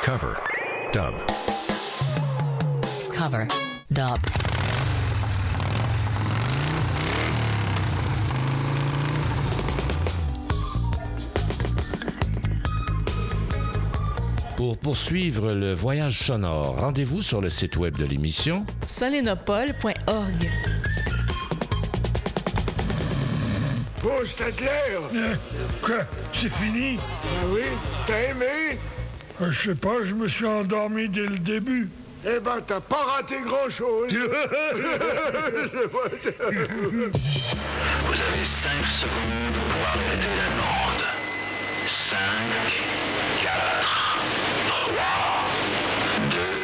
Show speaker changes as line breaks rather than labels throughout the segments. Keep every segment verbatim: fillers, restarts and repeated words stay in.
Cover. Dub.
Cover. Dub.
Pour poursuivre le voyage sonore, rendez-vous sur le site web de l'émission
solenopole point org.
Oh, c'est clair!
Euh, quoi? C'est fini?
Ah oui? T'as aimé?
Euh, je sais pas, je me suis endormi dès le début.
Eh ben, t'as pas raté grand-chose.
Vous avez cinq secondes pour arrêter la bande. cinq, quatre, trois, deux,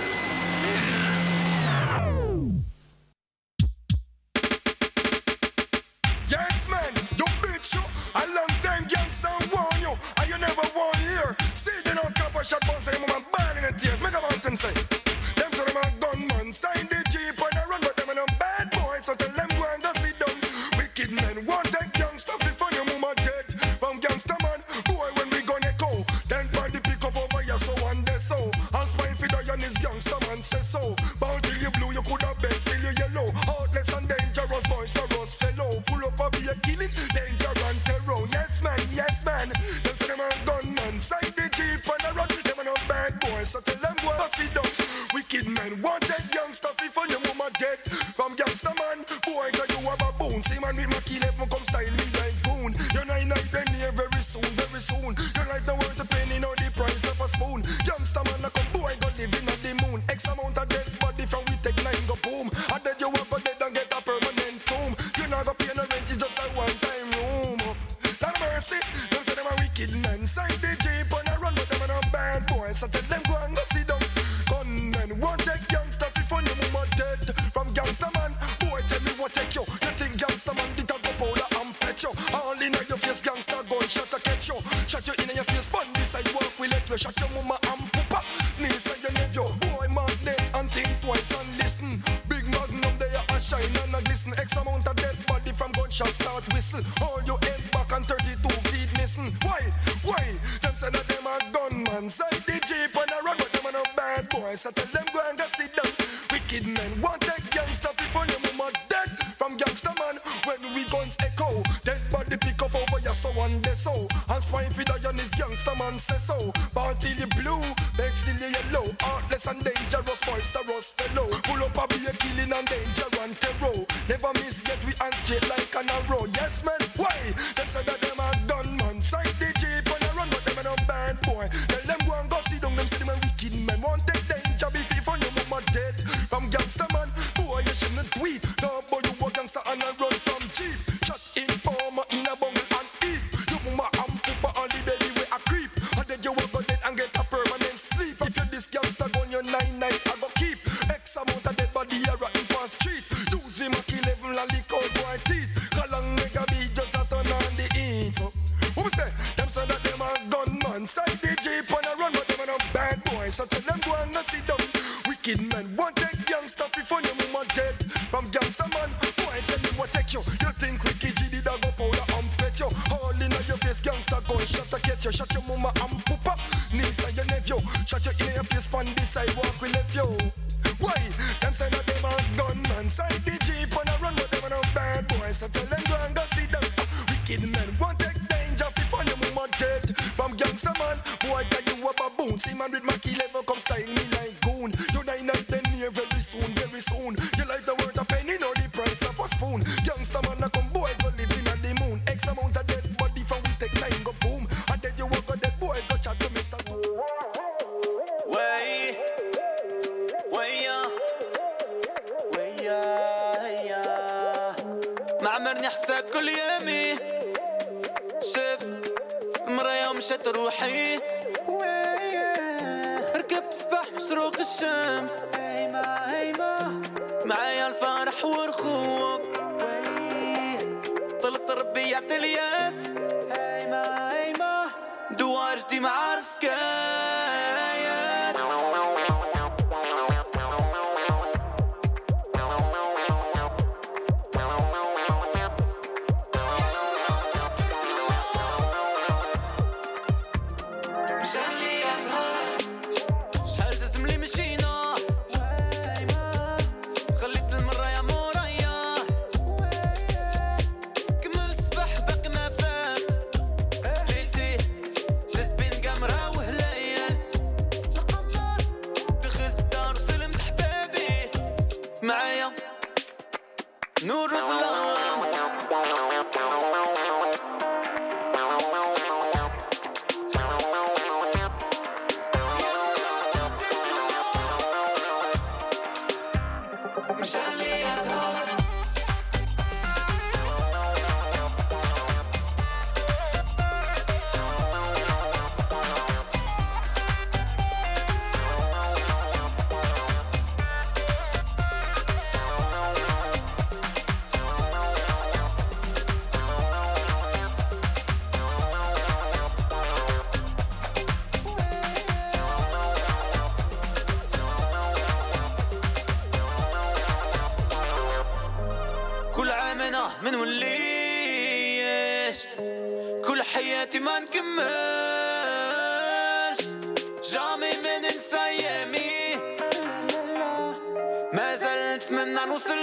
Yes, man, you bitch, you. A long time gangster warn you, and you never want hear. See, they don't cap a shot, but say, mama, bad in the tears. Make a mountain say. Them say them a gunman, sign the jeep when I run, but them a no bad boys, so tell them go and go sit down. Wicked men want that gangster before your mama dead. From gangster man, boy, when we gonna go, then body pick up over here, so one day so. And spine for the young is gangster man, say so. Bound till you blue, you could have been still you yellow. Heartless and dangerous boys, the rust fellow. Pull up a be a killing, danger and terror. Yes man, yes man. Them say them a gunman, side the jeep and I run. Them a no bad boys, so tell them go and sit down. Wicked men want that gangster before your mama dead. From gangster man, boy, can you have a bone? See man with my key left, come style me like goon. You're nine night then here very soon, very soon. Your life not worth the penny, nor the price of a spoon. Youngster man, I come boy, go live in the moon. X amount of dead body from we take nine go boom. I dead you walk go dead and get a permanent tomb. You not go pay no rent, it's just a one time room. Lord mercy, them say them a wicked men. Side the jeep and I run, but them a no bad boys. So tell them go and go sit down. Gunmen won't take gangster before your mama dead. From gangster man, boy tell me what take you. You think gangster man did a go powder and pet you. All in your face gangster gun shot a catch you. Shot you in your face, bun this side walk we left you. Shot your mama and papa, niece and your nephew. Boy magnet and think twice and listen. Big magnum there a shine and a glisten. X amount of dead body from gunshot start whistle. All your head back and thirty-two feet missing. Why? Why? Them say that them a gunman. Side the jeep and I run, but them a no bad boys. So tell them go and go sit down. Wicked men want that gangster before your mama dead. From gangster man, when we guns echo, dead body pick up over your so one day so. And spine for the young is gangster man say so. Born till you blue, beg till you yellow. Heartless and dangerous boys, the rust fellow. Pull up a be a killing and danger and terror. Never miss yet we hand straight like an arrow. Yes man, why? Them say that them a gunman. Side the jeep and I run, but them a no bad boy. Tell them go and go sit down. Them say them a wicked men. Want take danger before your mama dead. From gangster man, boy you shouldn't tweet. No boy you a gangster and I run from jeep. Shot informer in a bungle and eat. Your mama and papa on the belly where I creep. And then you will go dead and get a permanent sleep. If you this gangster gun your nine night I go keep. X amount of dead body a rotten past street. Use him a kill level and lick out white teeth. Call on mega beat just a turn on the heat. Who say? Them say that them a gunman. Side the jeep and I run, but them a no bad boys. So tell them go and go sit down. Wicked men want take gangster before your mama dead. From gangster man, boy tell me what take you. You think wicked G did a go powder and pet you. All in your face gangster gun shot to catch you. Shot your mama and papa, niece and your nephew. Shot you in your face on the sidewalk we left you. Why? Them say that them a gunman. Side the jeep and I run, but them a no bad boys. So tell them go and go sit down. Wicked men want take danger before your mama dead. From gangster man, boy can you a baboon. See man with my key level come style me like goon. You die night then near very soon, very soon. You like the word a penny nor the price of a spoon. Youngster man a come boy go live in the moon. X amount of dead body from we take nine go boom. And then you walk on dead boy go chat to Mister
Way, way yeah, way yeah, yeah. ما عمرني حساب كل يومي. شفت مرايا ومشت روحي. ركبت سباح مشروق الشمس. هيما هيما معايا الفرح والخوف. طلبت ربي يعطي الياس. هيما هيما دوار جدي ما عارف سكايات. لحياتي ما نكملش جامي ما ننسى ايامي ما زال نتمنى نوصل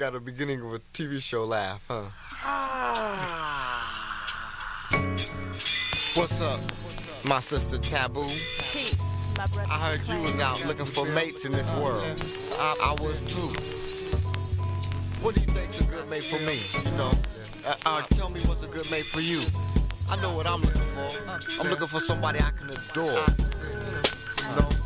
got a beginning of a T V show laugh, huh? What's up, my sister Taboo?
Peace, my brother.
I heard you was out looking for mates in this world. I, I was too. What do you think's a good mate for me? You know, uh, uh, tell me what's a good mate for you. I know what I'm looking for. I'm looking for somebody I can adore. You know,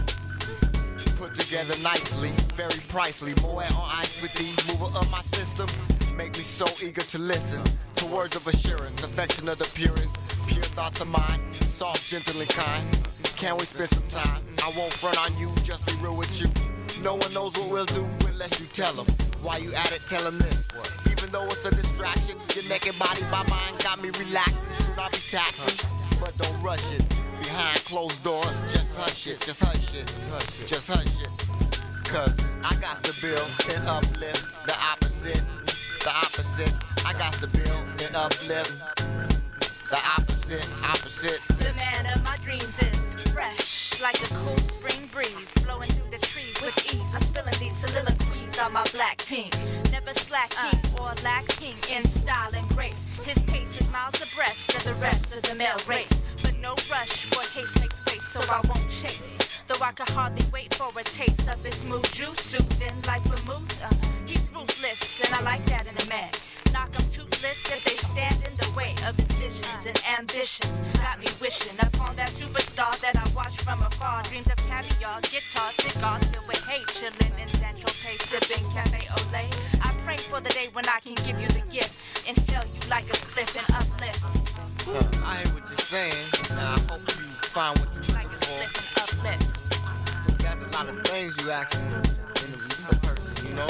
put together nicely, very pricely. Moet on ice with the mover of my system. Make me so eager to listen to words of assurance, affection of the purest, pure thoughts of mine, soft, gentle, and kind. Can we spend some time? I won't front on you, just be real with you. No one knows what we'll do unless you tell them. While you at it, tell them this. Even though it's a distraction, your naked body, my mind got me relaxing. Soon I'll be taxing, but don't rush it. Behind closed doors, just hush it, just hush it, just hush it. Cause I got to build and uplift the opposite, the opposite. I got to build and uplift the opposite, opposite.
The man of my dreams is fresh, like a cool spring breeze, blowing through the trees with ease. I'm spilling these soliloquies on my black king. Never slacking or lacking in style and grace. His pace is miles abreast of the rest of the male race. But no rush, for haste makes space, so I won't chase. Though I could hardly wait for a taste of his smooth juice, soothing like vermouth. Uh, he's ruthless, and I like that in a man. Knock 'em toothless if they stand in the way of his visions and ambitions. Got me wishing upon that superstar that I watch from afar. Dreams of caviar, guitar, cigars filled with hate. Chillin' in Central Pay, sipping cafe au lait. I pray for the day when I can give you the gift. Inhale you like a spliff and uplift.
Huh, I hear what you're saying. Now I hope you find what you're
like
looking
a
for.
spliff and uplift.
There's a lot of things you ask me in a person, you know.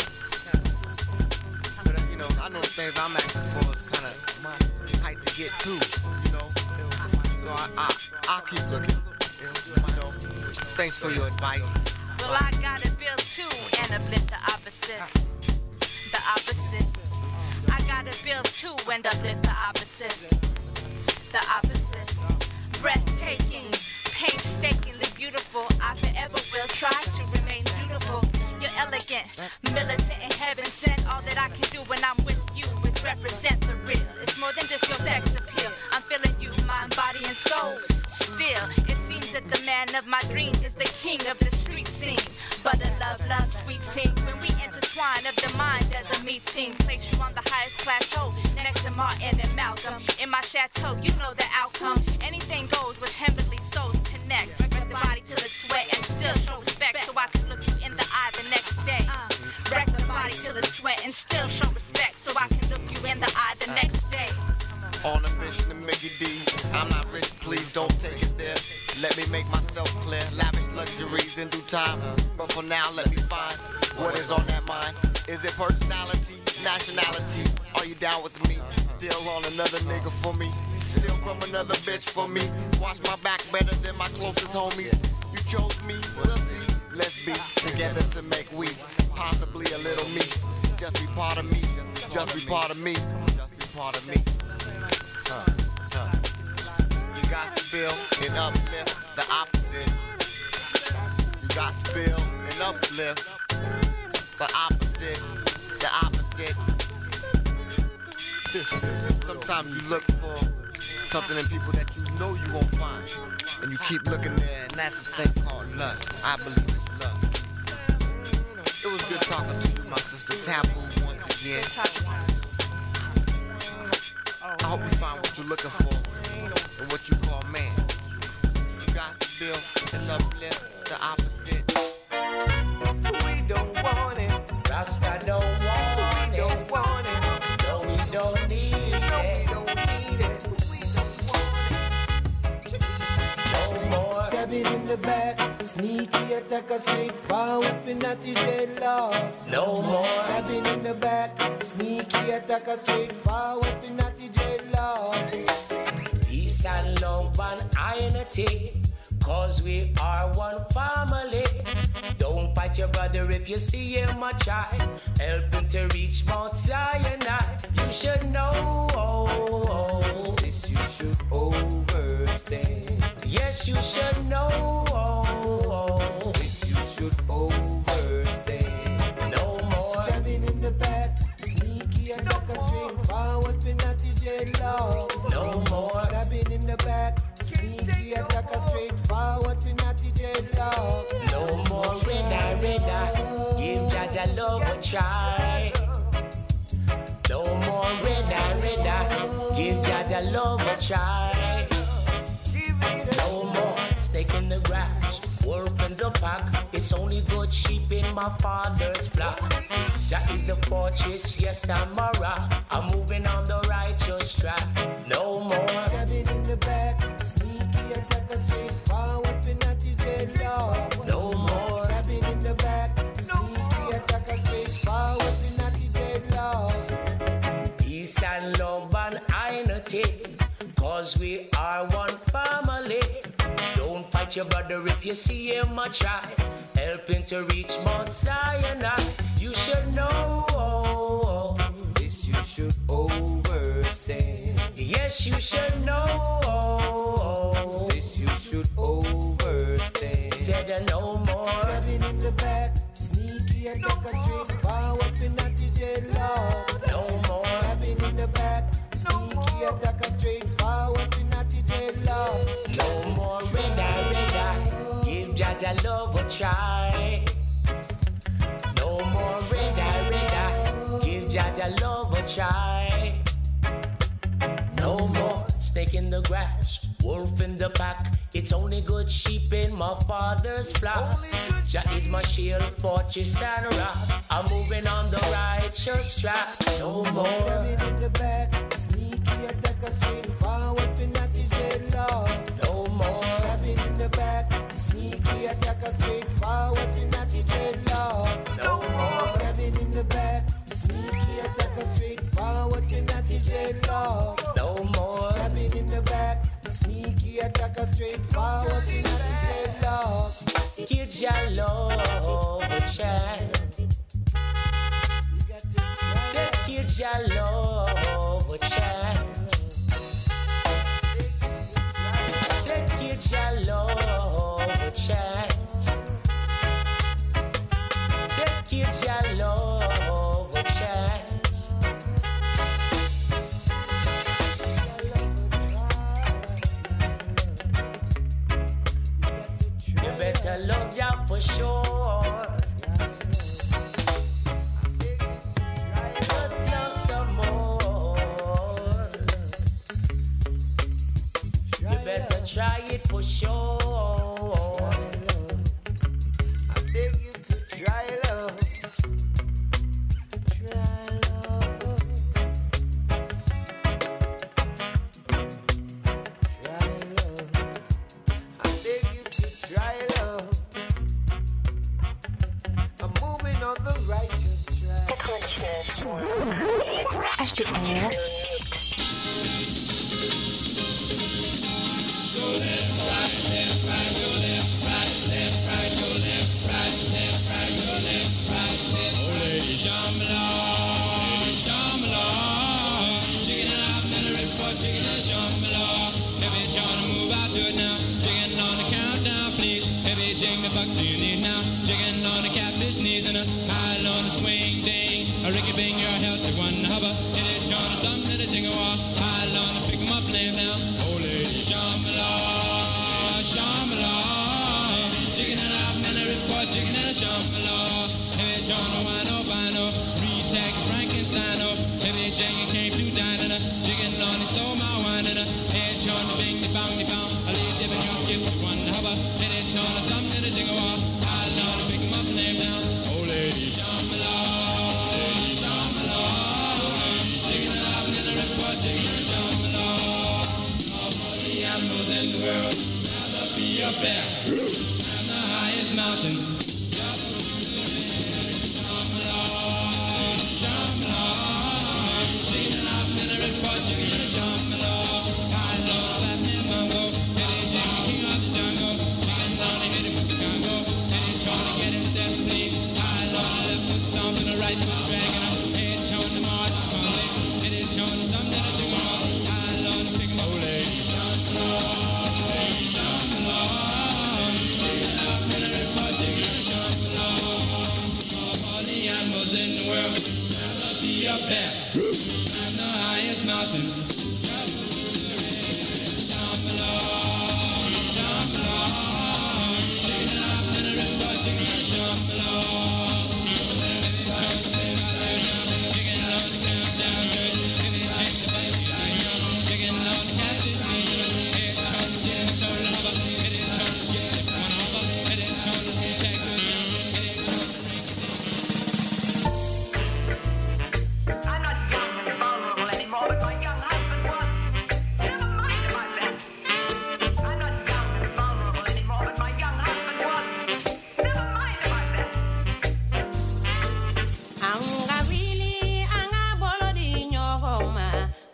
But uh, you know, I know the things I'm asking for is kind of tight to get to, you know. So I, I, I'll keep looking. You know. Thanks for your advice.
Well, I gotta build two and uplift the opposite. The opposite. I gotta build two and uplift the opposite. The opposite. Breathtaking, painstakingly beautiful. I forever will try to remain beautiful. You're elegant, militant in heaven sent. All that I can do when I'm with you is represent the real. It's more than just your sex appeal. I'm feeling you, mind, body, and soul. Still, it seems that the man of my dreams is the king of the street scene. But a love, love, sweet team. When we intertwine of the minds as a meeting, place you on the highest plateau, next to Martin and Malcolm. In my chateau, you know the outcome. Anything goes with heavenly souls connect. Wreck the body till it's sweat and still show respect, so I can look you in the eye the next day. Wreck the body till it's sweat and still show respect, so I can look you in the eye the next day.
On a mission to make it D. I'm not rich, please don't take it there. Let me make myself clear. Lavish luxuries in due time. But for now, let me find what is on that mind. Is it personality, nationality? Are you down with me? Still on another nigga for me. Still from another bitch for me. Watch my back better than my closest homies. You chose me, we'll see. Let's be together to make we. Possibly a little me. Just be part of me. Just be part of me. Just be part of me. Huh, huh. You got to build and uplift the opposite. You got to build and uplift the opposite, the opposite. Sometimes you look for something in people that you know you won't find, and you keep looking there, and that's a thing called lust. I believe it's lust. It was good talking to you, my sister Taboo, once again. I hope you find what you're looking for and what you call man. You got to build and uplift the opposite. We don't want it.
Rasta don't want
we
it.
Don't want it.
No, we don't need
no,
it.
We don't need it. We don't want it.
No more.
Stabbing in the back, sneaky attacker, straightforward for natty dreadlocks.
No more.
Stabbing in the back, sneaky attacker, straightforward for natty dreadlocks.
Peace and love and unity, cause we are one family. Don't fight your brother if you see him a try. Help him to reach Mount Sinai. You should know oh, oh.
This you should overstand.
Yes, you should know oh, oh.
This you should overstand.
No more.
Stabbing in the back, dreadlocks.
No more
stabbing in the back, sneaky attacker straight forward for natty dreadlocks.
No more red eye, red eye, give Jaja love a try. No more red eye, red eye, give Jaja love a try. No more snake in the grass, wolf in the pack. It's only good sheep in my father's flock. Jah is the fortress, yes I'm a rock. I'm moving on the righteous track. No more
stabbing in the back, sneaky attacker straight forward for natty dreadlocks.
No more
stabbing in the back, sneaky attacker straight forward for natty dreadlocks.
Peace and love and unity, cause we are one family. Don't fight your brother if you see him a try. Helping to reach Mount Zion. You should know
this you should overstand.
Yes, you should know
this you should overstand.
Said no more
stabbing in the back, sneaky attacker straight forward for natty dreadlocks.
No more
stabbing in the back, sneaky attacker straight forward for natty dreadlocks.
No more red eye, red eye, give Jaja love a try. No more red eye, red eye, give Jaja love a try. No more snake in the grass, wolf in the pack. It's only good sheep in my father's flock. Jah is my shield, fortress and rock. I'm moving on the righteous track. No more
stabbing in the back, sneaky attacker straight forward for natty dreadlocks.
No more
stabbing in the back, sneaky attacker straight forward for natty dreadlocks.
No more
stabbing in the back, sneaky attacker straight forward for natty dreadlocks.
No more
stabbing in the back, sneaky attacker straight forward for natty dreadlocks.
give Jah love a chance. Give Jah love a chance. Give Jah love a chance. Give Jah love a chance. You better love Jah for sure. Just love some more. You better try it for sure.
I beg you to try love. Try love. Try love. I beg you to try love. I'm moving on the righteous track.
H T R.
Dig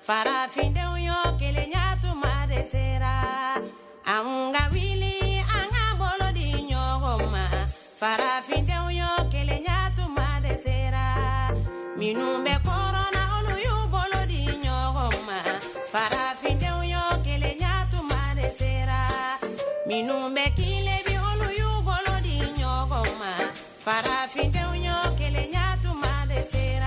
farafinde uyo kele nyatu madesera aunga wili anga bolo di nyogoma farafinde uyo kele nyatu madesera minumbe korona onu yu bolo di nyogoma farafinde uyo kele nyatu madesera minumbe kile bi onu yu bolo di nyogoma farafinde uyo kele nyatu madesera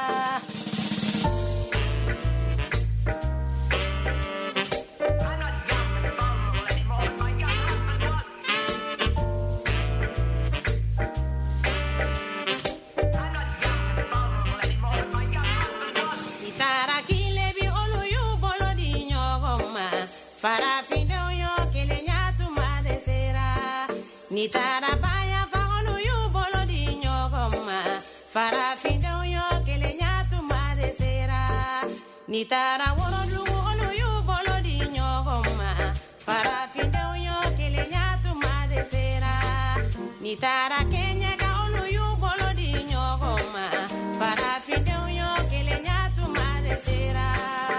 farafinde uyo kele nyatu madesera nitara baya fa onu yu bolo di nyogoma farafinde uyo kele nyatu madesera nitara worodu onu yu bolo di nyogoma farafinde uyo kele nyatu madesera nitara kenya ka onu yu bolo di nyogoma farafinde uyo kele nyatu madesera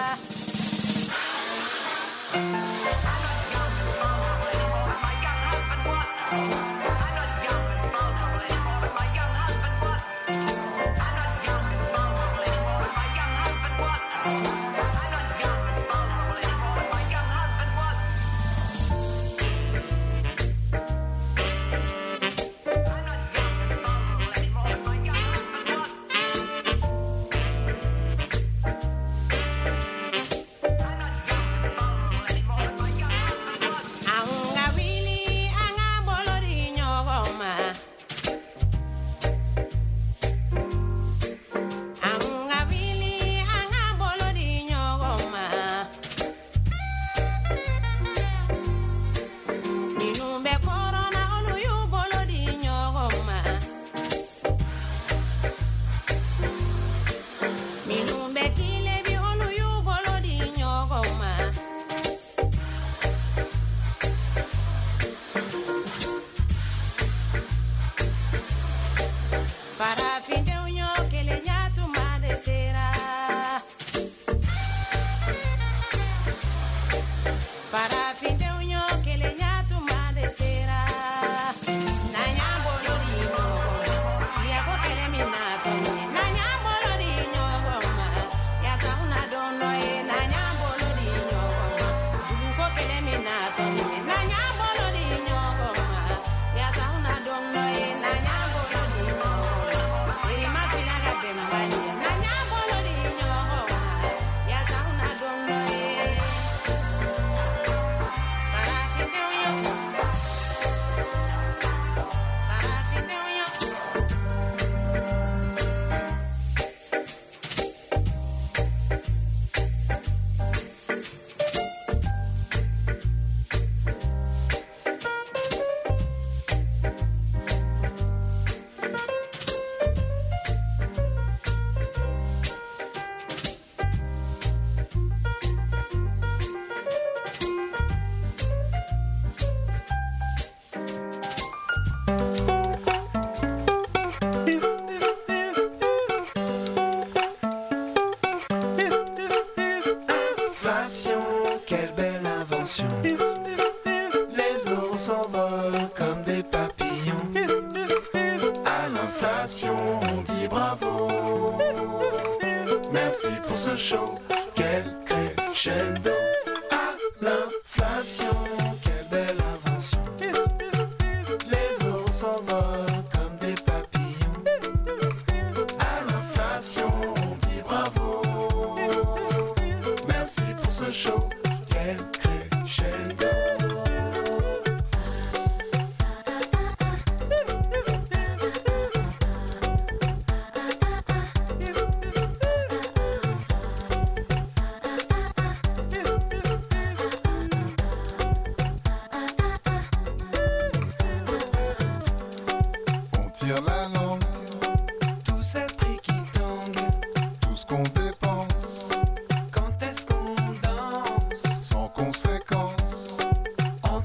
farafinde uyo kele nyatu madesera farafinde uyo kele nyatu madesera na nyambolo dino siya ko kele minato na nyambolo dino goma ya sauna dono e na nyambolo dino goma ko kele minato na nyambolo dino goma ya sauna dono e na nyambolo dino eri mafina ga bembani na nyambolo dino goma ya sauna dono e farafinde uyo farafinde uyo
Inflation, quelle belle invention. Les euros s'envolent comme des papillons. À l'inflation, on dit bravo. Merci pour ce show, quel crescendo. À l'inflation, quelle belle invention. Les euros s'envolent comme des papillons. À l'inflation, on dit bravo. Merci pour ce show, quel crescendo.
On tire la langue,
Tous ces prix qui tanguent,
tout ce qu'on dépense,
quand est-ce qu'on danse?
sans conséquence.